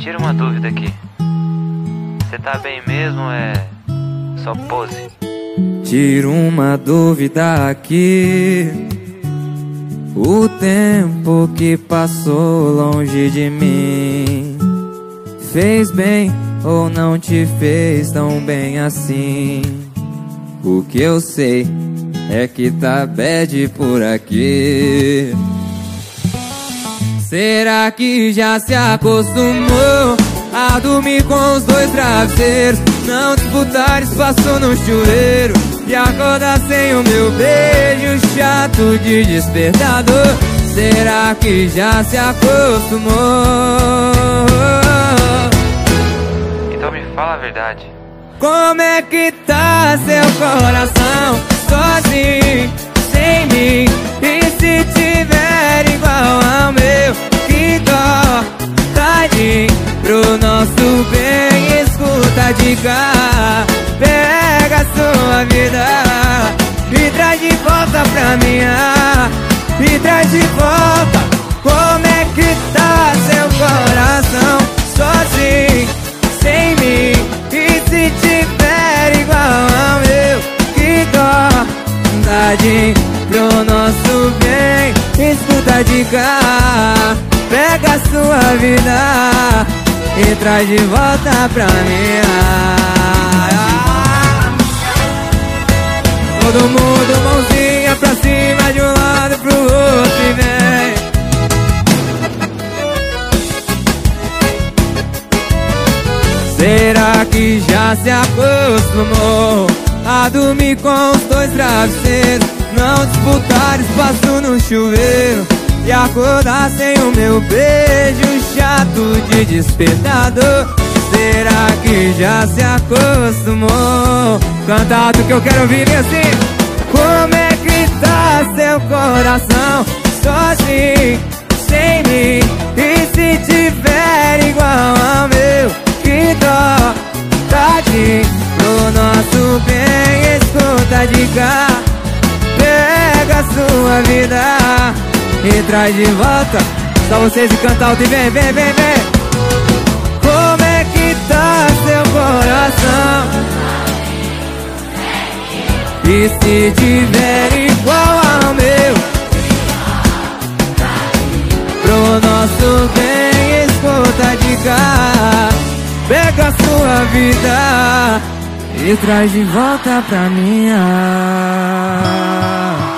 tira uma dúvida aqui. Você tá bem mesmo ou é só pose? Tira uma dúvida aqui. O tempo que passou longe de mim fez bem ou não te fez tão bem assim? O que eu sei é que tá bad por aqui. Será que já se acostumou a dormir com os dois travesseiros, não disputar espaço no chuveiro e acordar sem o meu beijo chato de despertador? Será que já se acostumou? Então me fala a verdade. Como é que tá seu coração sozinho, sem mim? E se tiver igual ao meu, que dó, tadinho. Pro nosso bem, escuta a dica, pega a sua vida e traz de volta pra minha, e traz de volta. Como é que tá seu coração sozinho, sem mim? E se tiver igual ao meu, que dó, tadinho. Pro nosso bem, escuta a dica, pega a sua vida e traz de volta pra mim. Todo mundo mãozinha pra cima, de um lado pro outro e vem. Será que já se acostumou a dormir com os dois travesseiros, não disputar espaço no chuveiro e acordar sem o meu beijo chato de despertador? Será que já se acostumou? Canta alto que eu quero ouvir bem assim. Como é que tá seu coração sozinho, sem mim? E se tiver igual ao meu, que dó, tadinho. Pro nosso bem, escuta a dica, pega a sua vida e traz de volta. Só vocês e canta alto e vem, vem, vem, vem. Como é que tá seu coração? E se tiver igual ao meu, pro nosso bem, escuta a dica, pega a sua vida e traz de volta pra minha.